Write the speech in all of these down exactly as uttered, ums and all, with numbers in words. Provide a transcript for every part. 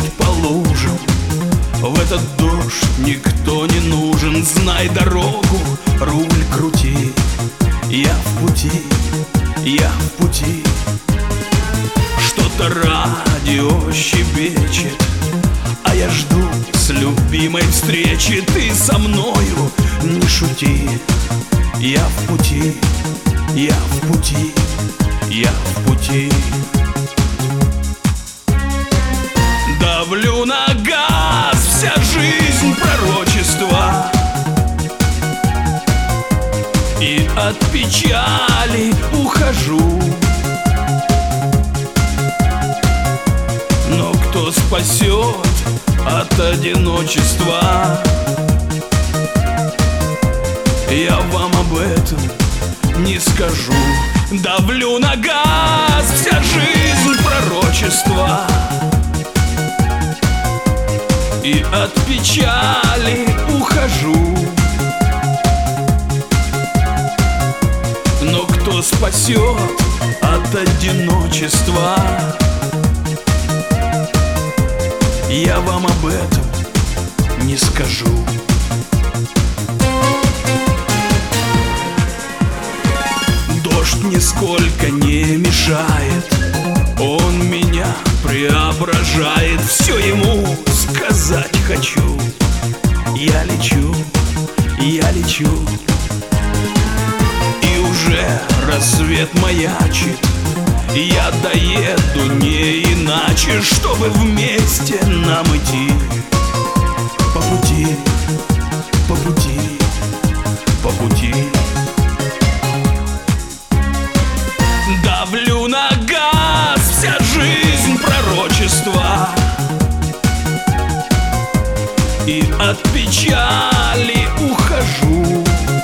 по лужам. В этот дождь никто не нужен. Знай дорогу, руль крути. Я в пути, я в пути. Что-то радио щебечет, а я жду с любимой встречи. Ты со мною не шути. Я в пути, я в пути, я в пути. Давлю на газ, вся жизнь пророчества, и от печали ухожу. Но кто спасет от одиночества? Я вам об этом не скажу. Давлю на газ, вся жизнь пророчества, и от печали ухожу. Но кто спасет от одиночества? Я вам об этом не скажу. Дождь нисколько не мешает, он меня преображает. Все ему сказать хочу. Я лечу, я лечу, и уже рассвет маячит. Я доеду не иначе, чтобы вместе нам идти. По пути, по пути, по пути. Давлю на газ, вся жизнь пророчества, и от печали ухожу.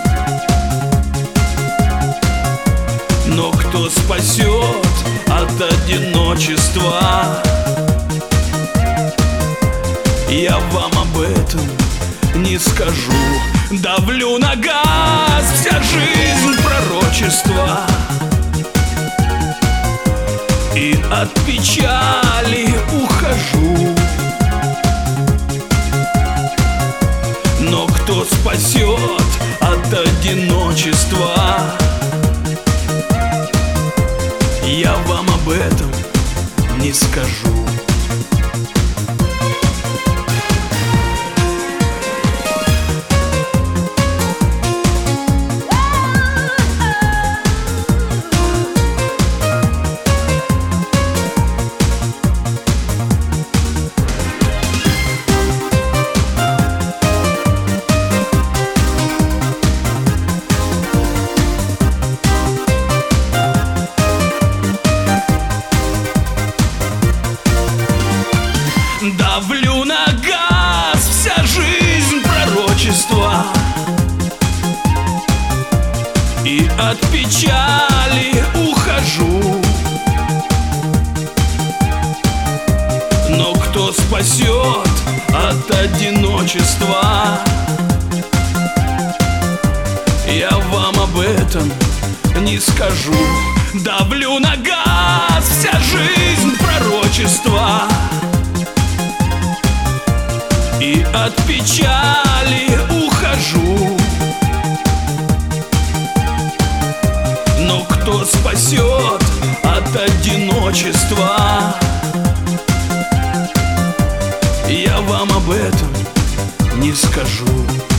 Но кто спасет от одиночества? Я вам об этом не скажу. Давлю на газ, вся жизнь пророчества, и от печали ухожу. Но кто спасет от одиночества? Я вам об этом не скажу. Давлю на газ, вся жизнь пророчества, и от печали ухожу. Но кто спасет от одиночества? Я вам об этом не скажу. Давлю на газ, вся жизнь пророчества, и от печали ухожу. Но кто спасет от одиночества? Я вам об этом не скажу.